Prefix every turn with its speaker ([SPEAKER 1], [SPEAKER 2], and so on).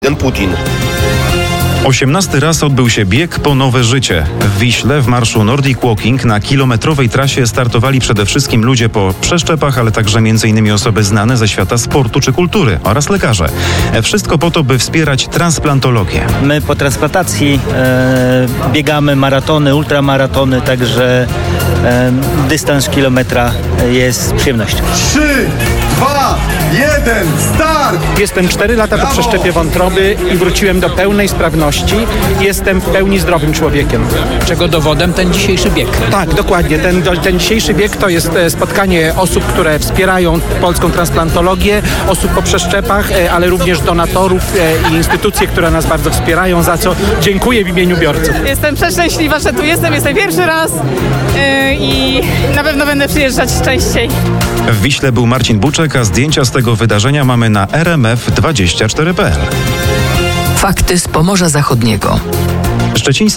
[SPEAKER 1] Putin.
[SPEAKER 2] 18 raz odbył się bieg po nowe życie. W Wiśle w marszu Nordic Walking na kilometrowej trasie startowali przede wszystkim ludzie po przeszczepach, ale także m.in. osoby znane ze świata sportu czy kultury oraz lekarze. Wszystko po to, by wspierać transplantologię.
[SPEAKER 3] My po transplantacji biegamy maratony, ultramaratony, także dystans kilometra jest przyjemnością.
[SPEAKER 1] 3, 2, 1, start!
[SPEAKER 4] Jestem 4 lata po przeszczepie wątroby i wróciłem do pełnej sprawności. Jestem w pełni zdrowym człowiekiem.
[SPEAKER 5] Czego dowodem ten dzisiejszy bieg.
[SPEAKER 4] Tak, dokładnie. Ten dzisiejszy bieg to jest spotkanie osób, które wspierają polską transplantologię, osób po przeszczepach, ale również donatorów i instytucje, które nas bardzo wspierają, za co dziękuję w imieniu biorców.
[SPEAKER 6] Jestem przeszczęśliwa, że tu jestem pierwszy raz i na pewno będę przyjeżdżać częściej.
[SPEAKER 2] W Wiśle był Marcin Buczek, a zdjęcia z tego wydarzenia mamy na rmf24.pl.
[SPEAKER 7] Fakty z Pomorza Zachodniego.
[SPEAKER 2] Szczeciński